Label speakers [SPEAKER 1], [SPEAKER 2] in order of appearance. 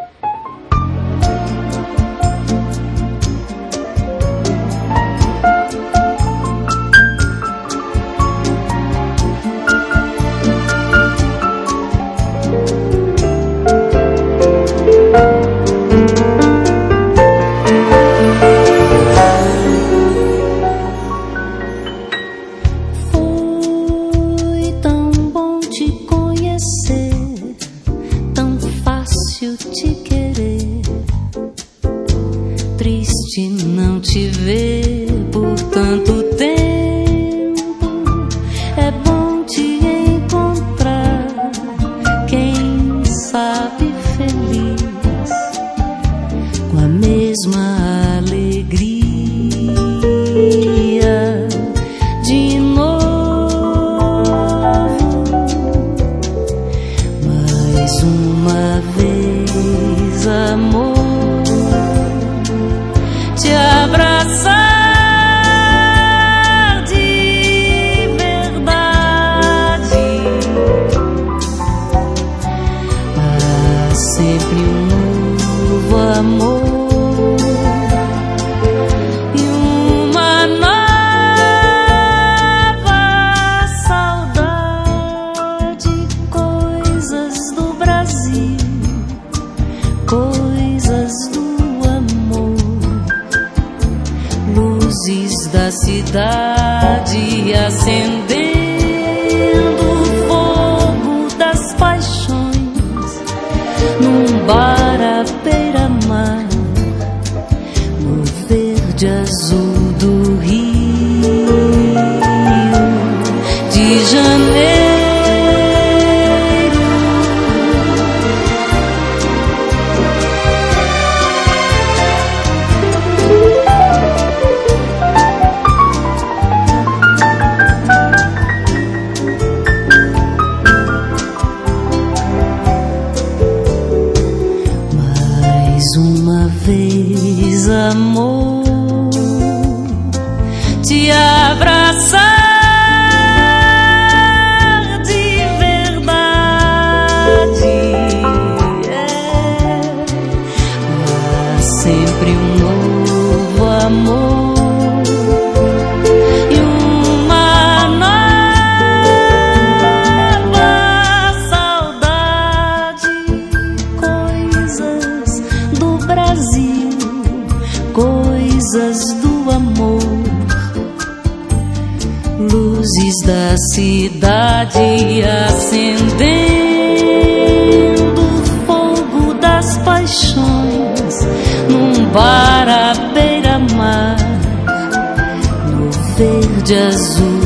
[SPEAKER 1] Te querer, triste não te ver por tanto tempo. É bom te encontrar, quem sabe feliz, com a mesma alegria de novo, mais uma vez, amor, te abraçar de verdade. Há sempre um novo amor e uma nova saudade, coisas do Brasil, coisas do amor, luzes da cidade acendendo o fogo das paixões, num bar à beira-mar, no verde azul do Rio de Janeiro. Uma vez, amor, te abraçar de verdade. Há sempre um novo amor e uma nova saudade, coisas do Brasil, coisas do amor, luzes da cidade acendendo o fogo das paixões, num bar à beira-mar, no verde azul